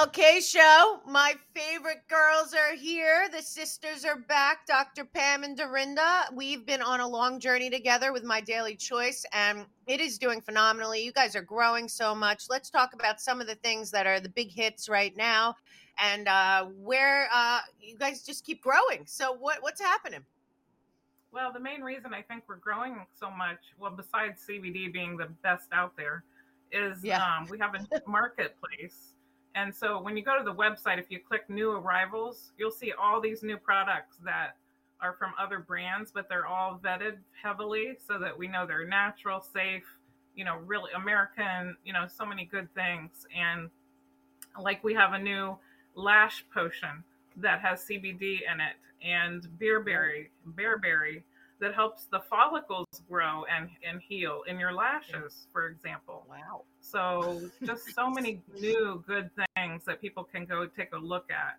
MLK show. My favorite girls are here. The sisters are back, Dr. Pam and Dorinda. We've been on a long journey together with My Daily Choice, and it is doing phenomenally. You guys are growing so much. Let's talk about some of the things that are the big hits right now, and where you guys just keep growing. So what's happening? Well, the main reason I think we're growing so much, well, besides CBD being the best out there, is Yeah. we have a marketplace. And so when you go to the website, if you click new arrivals, you'll see all these new products that are from other brands, but they're all vetted heavily so that we know they're natural, safe, really American, so many good things. And like we have a new lash potion that has CBD in it and bearberry that helps the follicles grow and heal in your lashes, for example. Wow. So just so many new good things that people can go take a look at.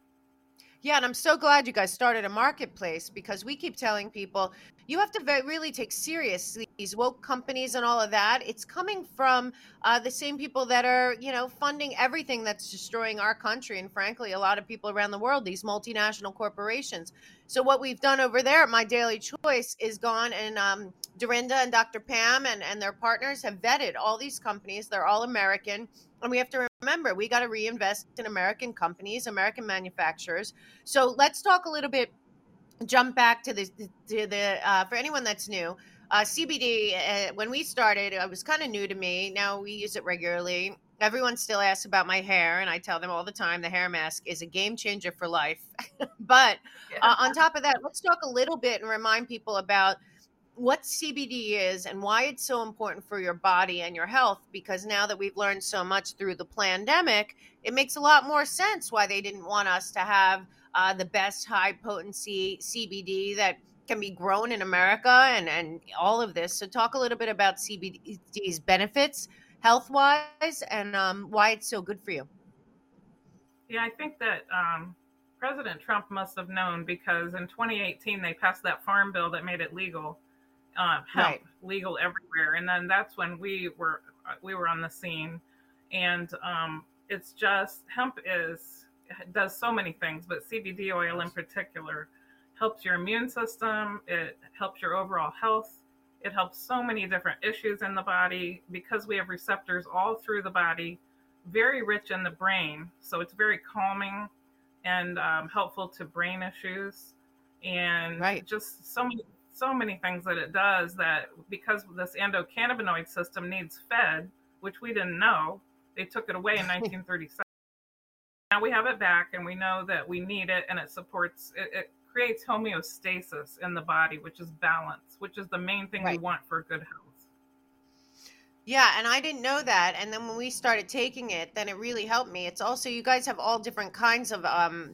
Yeah, and I'm so glad you guys started a marketplace because we keep telling people you have to really take seriously these woke companies and all of that. It's coming from the same people that are, funding everything that's destroying our country and, frankly, a lot of people around the world. These multinational corporations. So what we've done over there at My Daily Choice is gone and Dorinda and Dr. Pam and their partners have vetted all these companies. They're all American, and we have to remember we got to reinvest in American companies, American manufacturers. So let's talk a little bit. Jump back to the for anyone that's new. CBD. When we started, it was kind of new to me. Now we use it regularly. Everyone still asks about my hair, and I tell them all the time the hair mask is a game changer for life. But Yeah. on top of that, let's talk a little bit and remind people about what CBD is and why it's so important for your body and your health. Because now that we've learned so much through the pandemic, it makes a lot more sense why they didn't want us to have the best high potency CBD that can be grown in America and all of this. So talk a little bit about CBD's benefits health wise and why it's so good for you. Yeah, I think that President Trump must have known because in 2018 they passed that farm bill that made it legal, hemp Right. legal everywhere, and then that's when we were on the scene, and it's just hemp is does so many things, but CBD oil in particular helps your immune system. It helps your overall health. It helps so many different issues in the body because we have receptors all through the body, very rich in the brain. So it's very calming and helpful to brain issues, and Right. just so many things that it does that because this endocannabinoid system needs fed, which we didn't know. They took it away in 1937. Now we have it back, and we know that we need it, and it creates homeostasis in the body, which is balance, which is the main thing we Right. want for good health. Yeah, and I didn't know that. And then when we started taking it, then it really helped me. It's also you guys have all different kinds of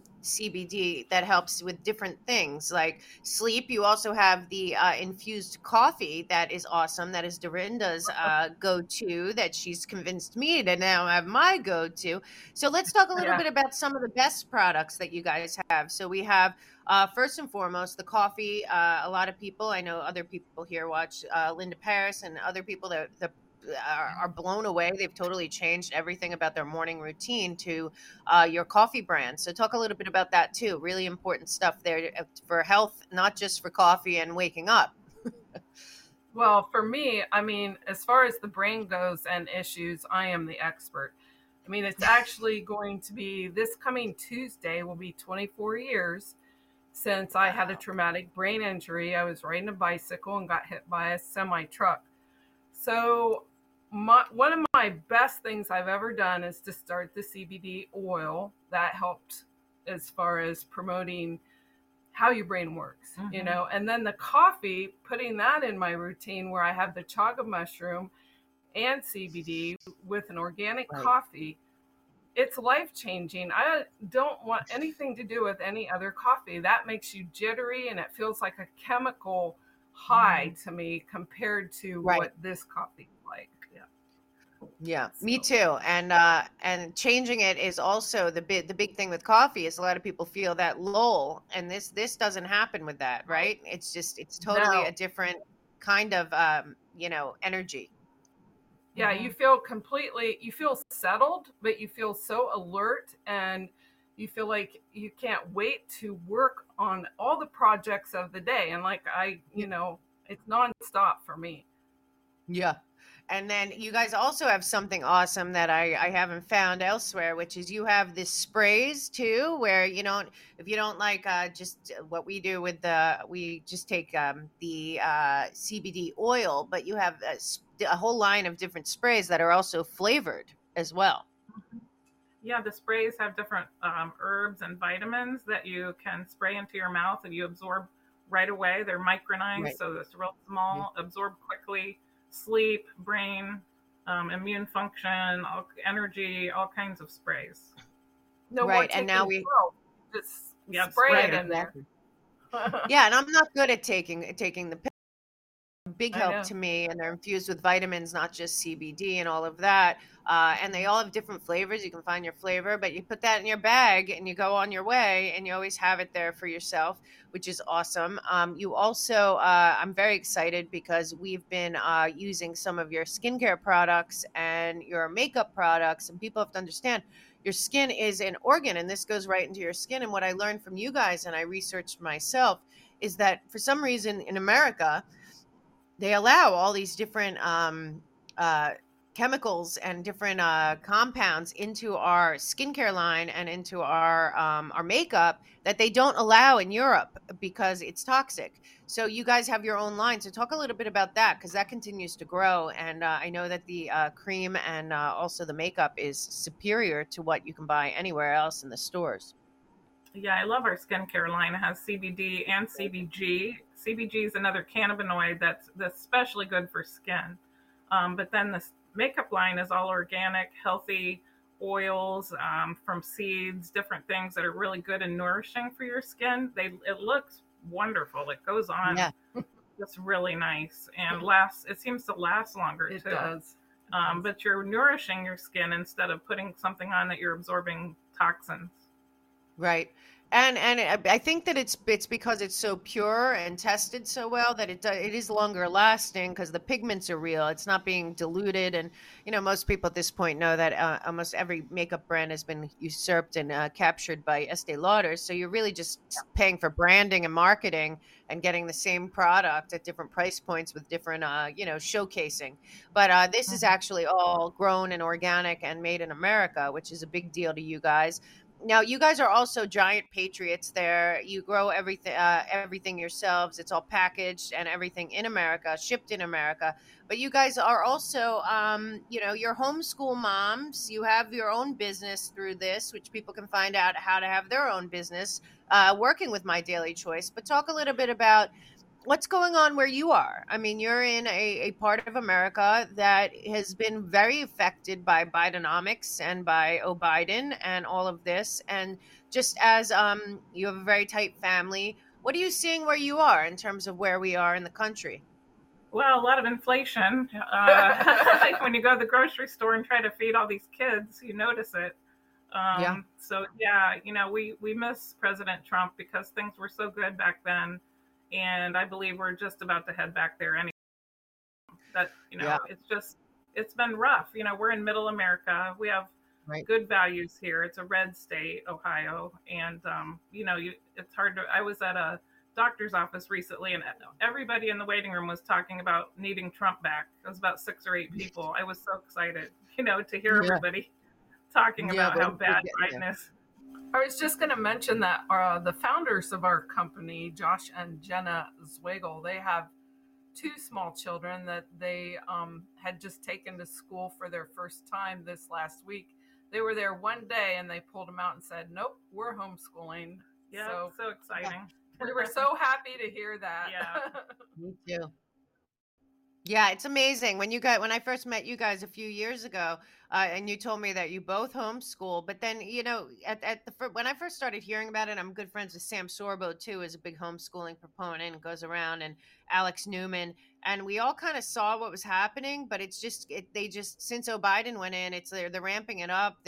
CBD that helps with different things like sleep. You also have the infused coffee that is awesome. That is Dorinda's go-to that she's convinced me to now have my go-to. So let's talk a little Yeah. bit about some of the best products that you guys have. So we have first and foremost the coffee. A lot of people, I know other people here watch Linda Paris and other people that the are blown away. They've totally changed everything about their morning routine to your coffee brand. So talk a little bit about that too. Really important stuff there for health, not just for coffee and waking up. Well, for me, I mean, as far as the brain goes and issues, I am the expert. I mean, it's actually going to be this coming Tuesday will be 24 years since I had a Wow. traumatic brain injury. I was riding a bicycle and got hit by a semi truck. So, one of my best things I've ever done is to start the CBD oil that helped as far as promoting how your brain works, Hmm. and then the coffee, putting that in my routine where I have the chaga mushroom and CBD with an organic Right. coffee. It's life changing. I don't want anything to do with any other coffee. That makes you jittery and it feels like a chemical high Mm. to me compared to Right. what this coffee is like. Yeah. Yeah, me So, too. And changing it is also the big thing with coffee is a lot of people feel that lull, and this doesn't happen with that, right. right? It's totally a No. different kind of energy. Yeah, you feel completely, you feel settled, but you feel so alert, and you feel like you can't wait to work on all the projects of the day. And like it's nonstop for me. Yeah. And then you guys also have something awesome that I haven't found elsewhere, which is you have this sprays too, where if you don't like just what we do with we just take the CBD oil, but you have a whole line of different sprays that are also flavored as well. Yeah, the sprays have different herbs and vitamins that you can spray into your mouth and you absorb right away. They're micronized, Right. so it's real Yeah. small, absorb quickly, sleep, brain, immune function, energy, all kinds of sprays. No more Right. And taking now we, pills. Just Yep, spray right, it in there. exactly. Yeah. And I'm not good at taking the big I help know. to me, and they're infused with vitamins, not just CBD and all of that. And they all have different flavors. You can find your flavor, but you put that in your bag and you go on your way, and you always have it there for yourself, which is awesome. You also, I'm very excited because we've been using some of your skincare products and your makeup products, and people have to understand your skin is an organ, and this goes right into your skin. And what I learned from you guys, and I researched myself, is that for some reason in America, they allow all these different uh, chemicals and different compounds into our skincare line and into our makeup that they don't allow in Europe because it's toxic. So you guys have your own line. So talk a little bit about that, because that continues to grow. And I know that the cream and also the makeup is superior to what you can buy anywhere else in the stores. Yeah, I love our skincare line. It has CBD and CBG. CBG is another cannabinoid that's especially good for skin. But then the makeup line is all organic, healthy oils from seeds, different things that are really good and nourishing for your skin. It looks wonderful. It goes on Yeah. just really nice and lasts. It seems to last longer It too. does. But you're nourishing your skin instead of putting something on that you're absorbing toxins. Right. And I think that it's because it's so pure and tested so well that it is longer lasting because the pigments are real. It's not being diluted, and most people at this point know that almost every makeup brand has been usurped and captured by Estee Lauder. So you're really just paying for branding and marketing and getting the same product at different price points with different showcasing. But this is Mhm. actually all grown and organic and made in America, which is a big deal to you guys. Now you guys are also giant patriots there. You grow everything yourselves. It's all packaged and everything in America, shipped in America. But you guys are also you're homeschool moms. You have your own business through this, which people can find out how to have their own business working with My Daily Choice. But talk a little bit about what's going on where you are. I mean, you're in a part of America that has been very affected by Bidenomics and by Biden and all of this. And just as you have a very tight family, what are you seeing where you are in terms of where we are in the country? Well, a lot of inflation. Like when you go to the grocery store and try to feed all these kids, you notice it. Yeah. So yeah, we miss President Trump because things were so good back then, and I believe we're just about to head back there anyway. That Yeah. it's been rough. We're in Middle America. We have Right. good values here. It's a red state, Ohio, and it's hard to. I was at a doctor's office recently, and everybody in the waiting room was talking about needing Trump back. It was about 6 or 8 people. I was so excited, to hear Yeah. everybody talking Yeah. about how We're bad getting there. Biden is. I was just going to mention that the founders of our company, Josh and Jenna Zwagel, they have two small children that they had just taken to school for their first time this last week. They were there one day and they pulled them out and said, "Nope, we're homeschooling." Yeah, So so exciting. we were so happy to hear that. Yeah. Me too. Yeah, it's amazing when I first met you guys a few years ago, and you told me that you both homeschool. But then when I first started hearing about it, I'm good friends with Sam Sorbo too, is a big homeschooling proponent and goes around, and Alex Newman, and we all kind of saw what was happening. But they just since Biden went in, they're ramping it up.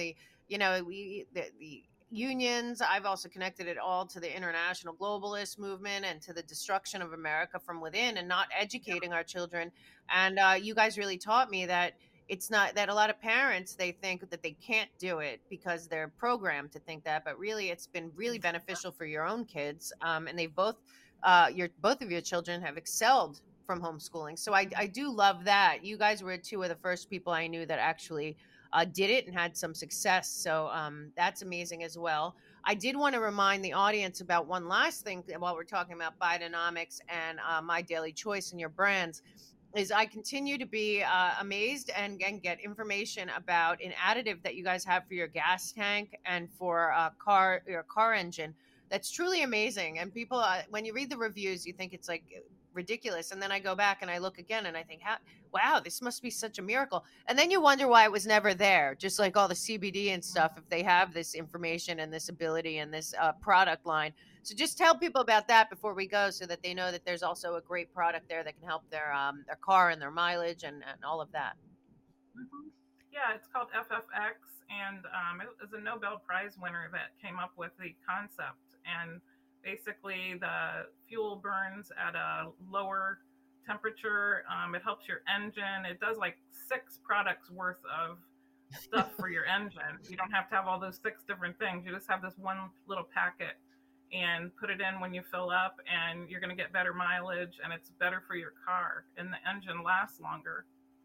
The unions. I've also connected it all to the international globalist movement and to the destruction of America from within, and not educating our children. And you guys really taught me that it's not that a lot of parents, they think that they can't do it because they're programmed to think that, but really it's been really beneficial for your own kids. And they've both, both of your children have excelled from homeschooling. So I do love that. You guys were two of the first people I knew that actually did it and had some success. So that's amazing as well. I did want to remind the audience about one last thing while we're talking about Bidenomics and My Daily Choice and your brands. Is I continue to be amazed and get information about an additive that you guys have for your gas tank and for your car engine. That's truly amazing. And people, when you read the reviews, you think it's like ridiculous. And then I go back and I look again and I think, wow, this must be such a miracle. And then you wonder why it was never there. Just like all the CBD and stuff, if they have this information and this ability and this product line. So just tell people about that before we go, so that they know that there's also a great product there that can help their car and their mileage and all of that. Mm-hmm. Yeah, it's called FFX, and it was a Nobel Prize winner that came up with the concept. And basically, the fuel burns at a lower temperature. It helps your engine. It does like 6 products worth of stuff for your engine. You don't have to have all those 6 different things. You just have this one little packet and put it in when you fill up, and you're going to get better mileage, and it's better for your car, and the engine lasts longer.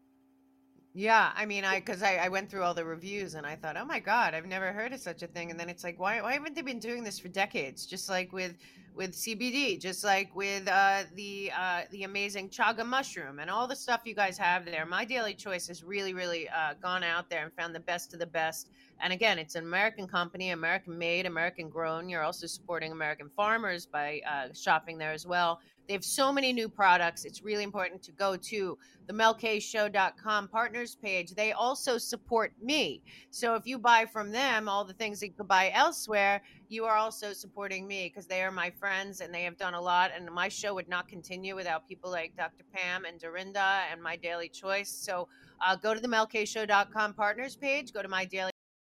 Yeah, I mean, because I went through all the reviews and I thought, oh my God, I've never heard of such a thing. And then it's like, why haven't they been doing this for decades? Just like with CBD, just like with the amazing chaga mushroom and all the stuff you guys have there. My Daily Choice has really, really gone out there and found the best of the best. And again, it's an American company, American made, American grown. You're also supporting American farmers by shopping there as well. They have so many new products. It's really important to go to the melkshow.com partners page. They also support me. So if you buy from them all the things that you could buy elsewhere, you are also supporting me, because they are my friends and they have done a lot. And my show would not continue without people like Dr. Pam and Dorinda and My Daily Choice. So go to the melkshow.com partners page, go to My Daily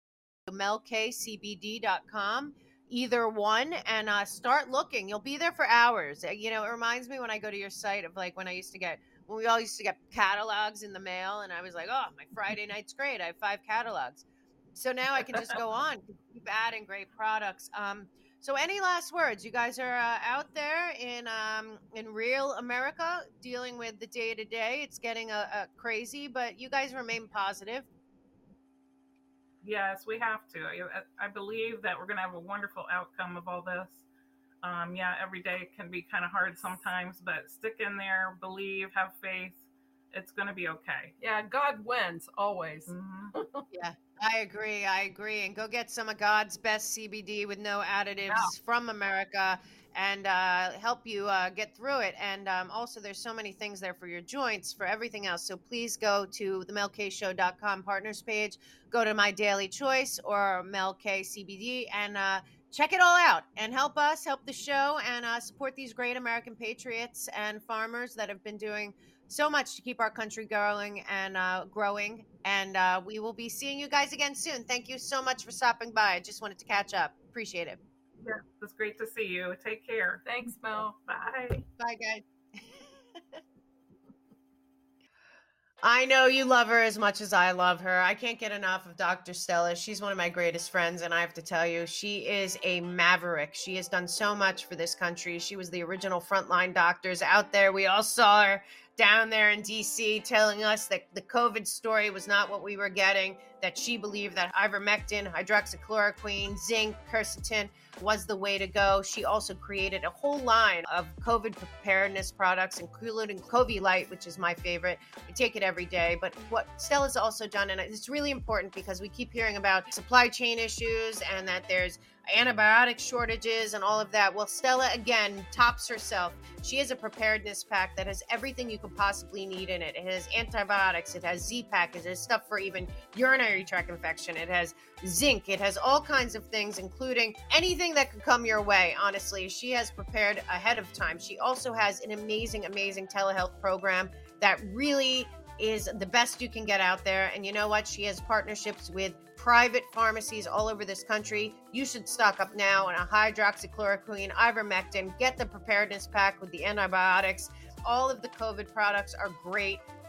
melkcbd.com, either one, and start looking. You'll be there for hours. It reminds me when I go to your site of like when we all used to get catalogs in the mail, and I was like, oh, my Friday night's great. I have 5 catalogs. So now I can just go on, keep adding great products. So any last words? You guys are out there in real America dealing with the day to day. It's getting crazy, but you guys remain positive. Yes, we have to. I believe that we're going to have a wonderful outcome of all this. Every day can be kind of hard sometimes, but stick in there, believe, have faith. It's going to be okay. Yeah, God wins always. Mm-hmm. Yeah, I agree. And go get some of God's best CBD with no additives from America, and help you get through it. And also, there's so many things there for your joints, for everything else. So please go to the melkshow.com partners page, go to My Daily Choice or Mel K CBD, and check it all out and help us, help the show, and support these great American patriots and farmers that have been doing so much to keep our country going and growing. And we will be seeing you guys again soon. Thank you so much for stopping by. I just wanted to catch up. Appreciate it. Yeah, it was great to see you. Take care. Thanks, Mel. Bye. Bye, guys. I know you love her as much as I love her. I can't get enough of Dr. Stella. She's one of my greatest friends, and I have to tell you, she is a maverick. She has done so much for this country. She was the original frontline doctors out there. We all saw her down there in DC telling us that the COVID story was not what we were getting, that she believed that ivermectin, hydroxychloroquine, zinc, quercetin was the way to go. She also created a whole line of COVID preparedness products, including Covilight, which is my favorite. I take it every day. But what Stella's also done, and it's really important because we keep hearing about supply chain issues and that there's antibiotic shortages and all of that. Well, Stella, again, tops herself. She has a preparedness pack that has everything you could possibly need in it. It has antibiotics. It has Z-Pack. It has stuff for even urinary tract infection. It has zinc. It has all kinds of things, including anything that could come your way. Honestly, she has prepared ahead of time. She also has an amazing, amazing telehealth program that really is the best you can get out there. And you know what? She has partnerships with private pharmacies all over this country. You should stock up now on a hydroxychloroquine, ivermectin, get the preparedness pack with the antibiotics. All of the COVID products are great.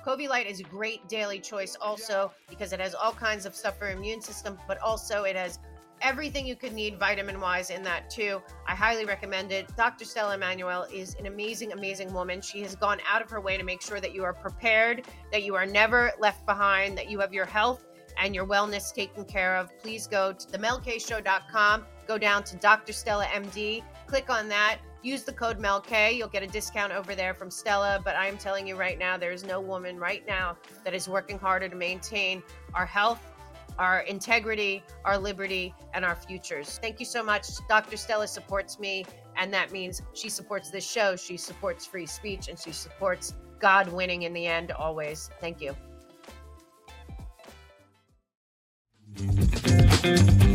Covey-Lite is a great daily choice also because it has all kinds of stuff for immune system, but also it has everything you could need vitamin-wise in that too. I highly recommend it. Dr. Stella Immanuel is an amazing, amazing woman. She has gone out of her way to make sure that you are prepared, that you are never left behind, that you have your health and your wellness taken care of. Please go to themelkshow.com, go down to Dr. Stella MD, click on that, use the code MELK. You'll get a discount over there from Stella, but I'm telling you right now, there is no woman right now that is working harder to maintain our health, our integrity, our liberty, and our futures. Thank you so much. Dr. Stella supports me, and that means she supports this show, she supports free speech, and she supports God winning in the end always. Thank you.